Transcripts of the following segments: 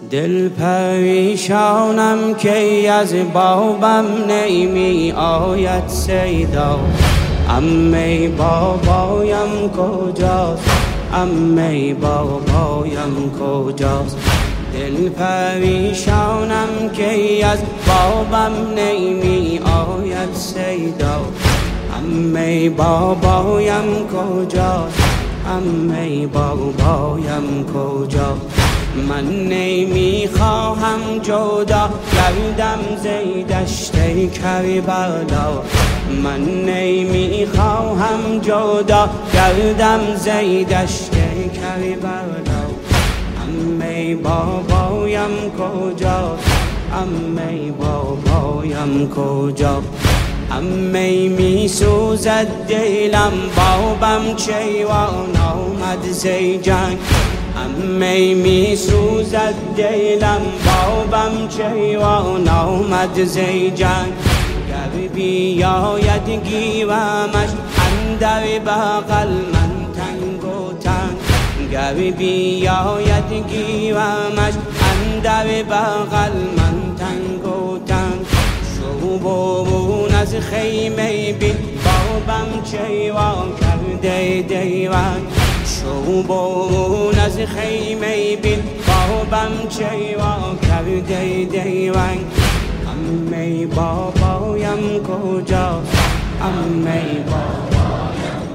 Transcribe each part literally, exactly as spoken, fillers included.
دل پریشانم که از بابم نمی آید صدا. عمه بابایم کجاست؟ عمه بابایم کجاست؟ دل پریشانم که از بابم نمی آید صدا. عمه بابایم کجاست؟ عمه بابایم کجاست؟ من نمیخواهم جدا گردم زی دشت کربلا. من نمیخواهم جدا گردم زی دشت کربلا. عمه بابایم کجاست؟ عمه بابایم کجاست؟ عمه می سوزد دلم بابم چیوان آمد زی جنگ. عمه می سوزد دلم بابم چیوان آمد زی جنگ. گر بیاید گیرمش اندر بغل من تنگ و تنگ. گر بیاید گیرمش اندر بغل من تنگ و تنگ. شو برون از خیمه بین بابم چیوان کرده دیوان. شو برون از خیمه بین بابم چیوان کرده دیوان. عمه بابایم کجاست؟ عمه بابایم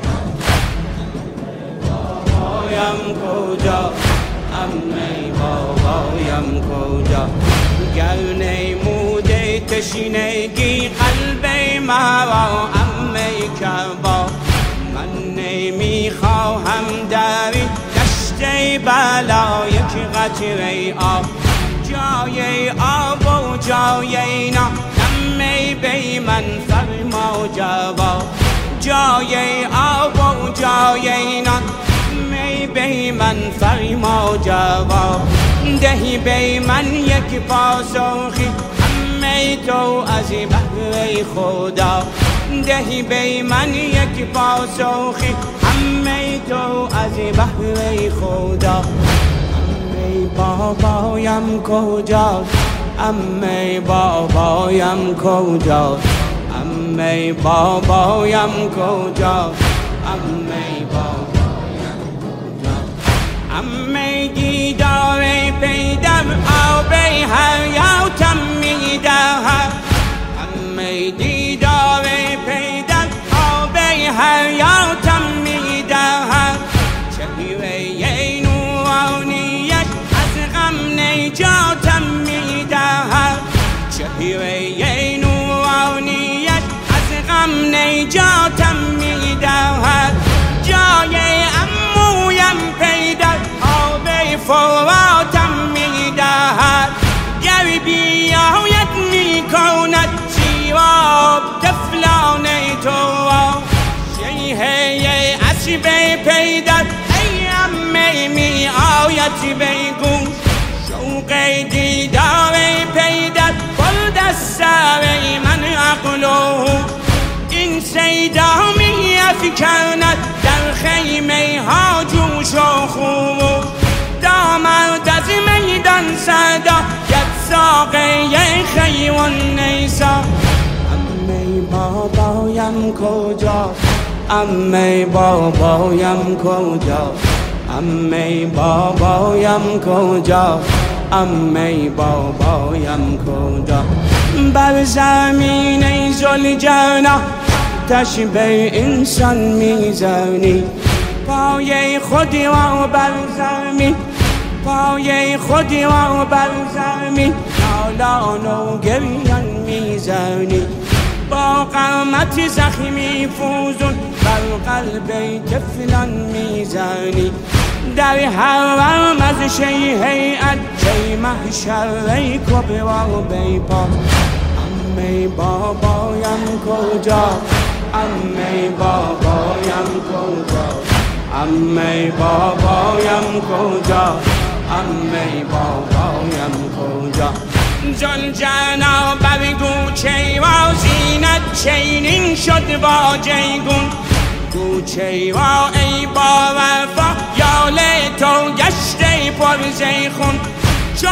کجاست؟ عمه بابایم کجاست؟ گر نموده تشنگی قلب مرا عمه کربا. من نمیخواهم در دشت بلا یک قطره آب. جای آب و جای نان عمه بی من فرما جواب. جای آب و جای نان عمه بی من فرما جواب. دهی بی من یک پاسخی عمه تو از بهر خدا. دهی بی من یک پاسخی عمه تو از بهر خدا. عمه بابایم کجاست؟ عمه بابایم کجاست؟ عمه بابایم کجاست؟ عمه بابایم کجاست؟ عمه دیدار پیدر آب حیاتم میدهد. عمه دیدار پیدر آب حیاتم میدهد. چهره نورانیش از غم نجاتم میدهد. چهره نورانیش از غم نجاتم میدهد. جای عمویم پیدر آب فراتم میدهد. گر بیاید میکند سیراب تفلان تو. شیهه اسب پیدر ای عمه می آید بگو. شوق دیدار پیدر برد از سر من عقله. این صیدا می افکند در خیمه ها جوش و خروش. دامرد از میدان صدا ید ساقه خیوان نیسا. عمه بابایم کجاست؟ عمه بابایم کجاست؟ عمه بابایم کجاست؟ عمه بابایم کجاست؟ بر زمین ذوالجلال تشبه انسان میزنی. پای خود را بر زمین پای خود را بر زمین نالان و گریان میزنی. با قامت زخمی فوزون بر قلب طفلان میزنی. در حرم از شیهیت چه محشر کبرا بیپا. عمه بابایم کجاست؟ عمه بابایم کجاست؟ عمه بابایم کجاست؟ عمه بابایم کجاست؟ ذوالجلال بر کوچه را زینت چینین شد با جیگون. کوچه را ای با وفا یال تو گشته پر زیخون. چو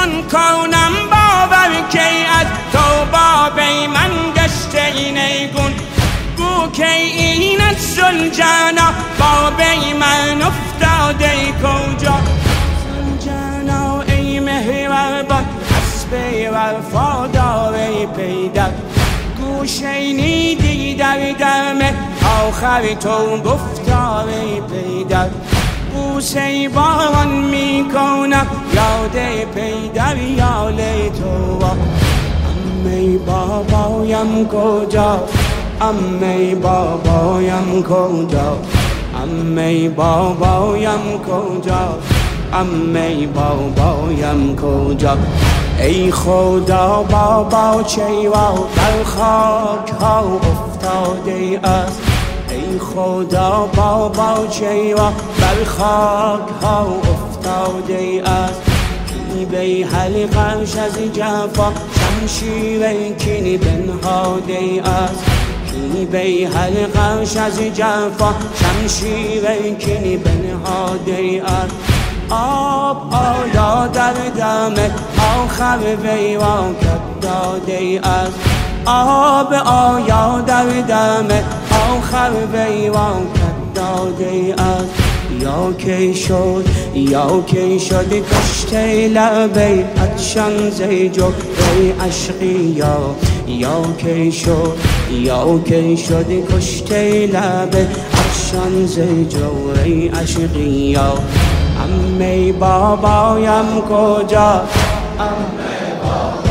چون کنم باور که از تو باب من گشته نیگون گو که این سلجانا باب من افتاده کجا سلجانا ای مهربان حسب وفادار پیدا گو شنیدی در دم آخر تو گفتار پیدا بوسه باران میکنم یاد پیدر یال تو امی بابایم کجا امی بابایم کجا امی بابایم کجا امی بابایم کجا ای خدا بابا چیوا در خاک ها افتاده است ای خدا بابا چیوا بر خاک ها افتاده است کی بی حلقش از جفا شمشیر کینی بنهاده است کی بی حلقش از جفا شمشیر کینی بنهاده است آب آیا در دم آخر ویران داده است آب آیا در دم آخر ویران داده است یا کی شد یا کی شد کشته لبه عطشان زیجو ای عشقی یا یا کی شد یا کی شد کشته لبه عطشان زیجو ای عشقی یا امی بابایم کجا امی بابایم